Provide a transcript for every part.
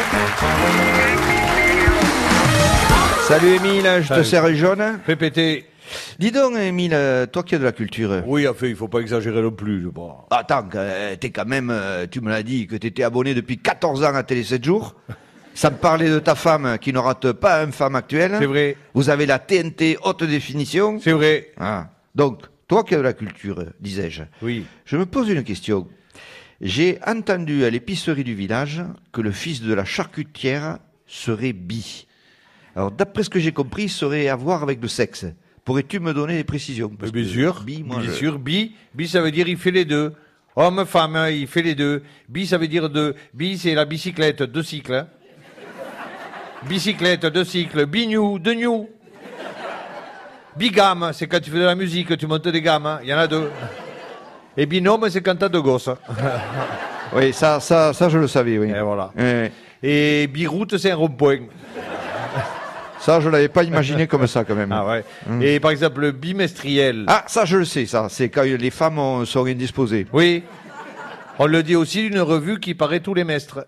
Salut Émile, je te sers un jaune. Fais péter. Dis donc Émile, toi qui as de la culture. Oui, enfin, il faut pas exagérer non plus, je crois. Attends, t'es quand même, tu me l'as dit, que t'étais abonné depuis 14 ans à Télé 7 jours. Ça me parlait de ta femme qui ne rate pas une femme actuelle. C'est vrai. Vous avez la TNT haute définition. C'est vrai. Ah. Donc, toi qui as de la culture, disais-je. Oui. Je me pose une question. J'ai entendu à l'épicerie du village que le fils de la charcutière serait bi. Alors, d'après ce que j'ai compris, il serait à voir avec le sexe. Pourrais-tu me donner des précisions? Parce Bien que sûr. bi, moi, Bien sûr. Bi, ça veut dire il fait les deux. Homme, femme, il fait les deux. Bi, ça veut dire deux. Bi, c'est la bicyclette, 2 cycles. Hein. Bicyclette, 2 cycles. Bignou, 2 new. Bigame, c'est quand tu fais de la musique, tu montes des gammes. Il y en a 2. Et binôme, c'est quand t'as 2 gosses. Oui, ça, je le savais, oui. Et voilà. Ouais. Et biroute, c'est un rond-point. Ça, je l'avais pas imaginé comme ça, quand même. Ah ouais. Et par exemple, le bimestriel. Ah, ça, je le sais, ça. C'est quand les femmes sont indisposées. Oui. On le dit aussi d'une revue qui paraît tous les mestres.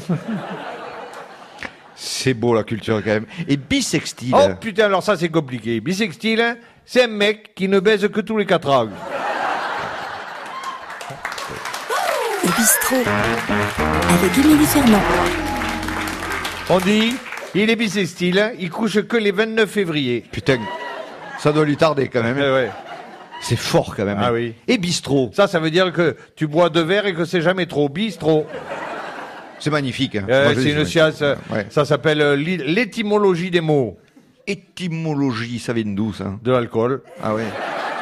C'est beau, la culture, quand même. Et bisextile. Oh putain, alors ça c'est compliqué. Bisextile, c'est un mec qui ne baise que tous les 4 ans. Le bistrot avec Émilie Fernand. On dit, il est bisextile, il couche que les 29 février. Putain, ça doit lui tarder, quand même. Ouais. C'est fort, quand même. Ah oui. Et bistrot. Ça veut dire que tu bois 2 verres et que c'est jamais trop. Bistrot. C'est magnifique. Hein. Moi, je C'est dis, une ouais. science. Ouais. Ça s'appelle l'étymologie des mots. Étymologie, ça vient d'où, ça? De l'alcool. Ah ouais.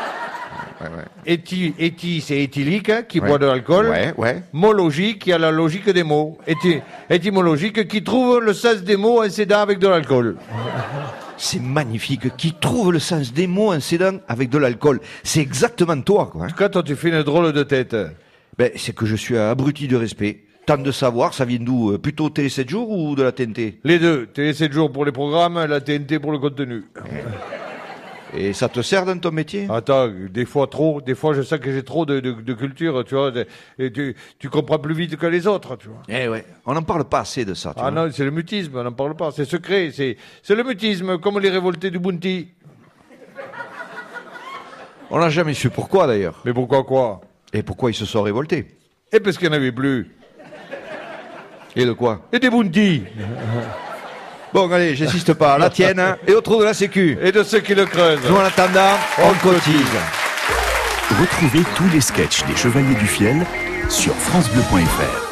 Éthi, c'est éthylique, hein, qui Ouais. boit de l'alcool. Ouais. Mologie, qui a la logique des mots. Étymologique, qui trouve le sens des mots en s'aidant avec de l'alcool. C'est magnifique. Qui trouve le sens des mots en s'aidant avec de l'alcool. C'est exactement toi, quoi. Hein. Quand toi, tu fais une drôle de tête. Ben, c'est que je suis abruti de respect. Tant de savoir, ça vient d'où? Plutôt Télé 7 jours ou de la TNT? Les deux. Télé 7 jours pour les programmes, la TNT pour le contenu. Et ça te sert dans ton métier? Attends, des fois trop. Des fois, je sens que j'ai trop de culture, tu vois. Et tu comprends plus vite que les autres, tu vois. Eh ouais. On n'en parle pas assez de ça, tu Ah vois. non, c'est le mutisme, on n'en parle pas. C'est secret. C'est le mutisme, comme les révoltés du Bounty. On n'a jamais su pourquoi, d'ailleurs. Mais pourquoi quoi? Et pourquoi ils se sont révoltés? Et parce qu'il n'y en avait plus. Et de quoi? Et des Bounty. Bon, allez, j'insiste pas. La tienne, hein, et au trou de la sécu. Et de ceux qui le creusent. Nous, en attendant, on cotise. Retrouvez tous les sketchs des Chevaliers du Fiel sur francebleu.fr.